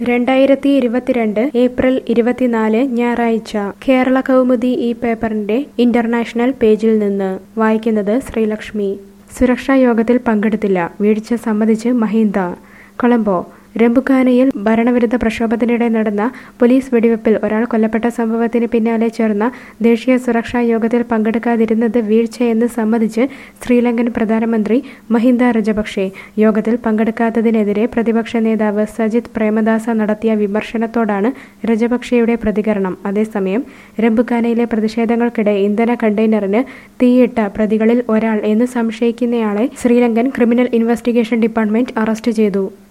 2022 April 24 ഞായറാഴ്ച കേരള കൗമുദി ഈ പേപ്പറിന്റെ ഇന്റർനാഷണൽ പേജിൽ നിന്ന് വായിക്കുന്നത് ശ്രീലക്ഷ്മി. സുരക്ഷാ യോഗത്തിൽ പങ്കെടുത്തില്ല, വീഴ്ച സമ്മതിച്ച് മഹിന്ദ. കൊളംബോ. രംബുക്കാനയിൽ ഭരണവിരുദ്ധ പ്രക്ഷോഭത്തിനിടെ നടന്ന പോലീസ് വെടിവെപ്പിൽ ഒരാൾ കൊല്ലപ്പെട്ട സംഭവത്തിന് പിന്നാലെ ചേർന്ന ദേശീയ സുരക്ഷാ യോഗത്തിൽ പങ്കെടുക്കാതിരുന്നത് വീഴ്ചയെന്ന് സമ്മതിച്ച് ശ്രീലങ്കൻ പ്രധാനമന്ത്രി മഹിന്ദ രജപക്സെ. യോഗത്തിൽ പങ്കെടുക്കാത്തതിനെതിരെ പ്രതിപക്ഷ നേതാവ് സജിത് പ്രേമദാസ നടത്തിയ വിമർശനത്തോടാണ് രജപക്സെയുടെ പ്രതികരണം. അതേസമയം രംബുക്കാനയിലെ പ്രതിഷേധങ്ങൾക്കിടെ ഇന്ധന കണ്ടെയ്നറിന് തീയിട്ട പ്രതികളിൽ ഒരാൾ എന്ന് സംശയിക്കുന്നയാളെ Sri Lankan criminal investigation department arrest ചെയ്തു.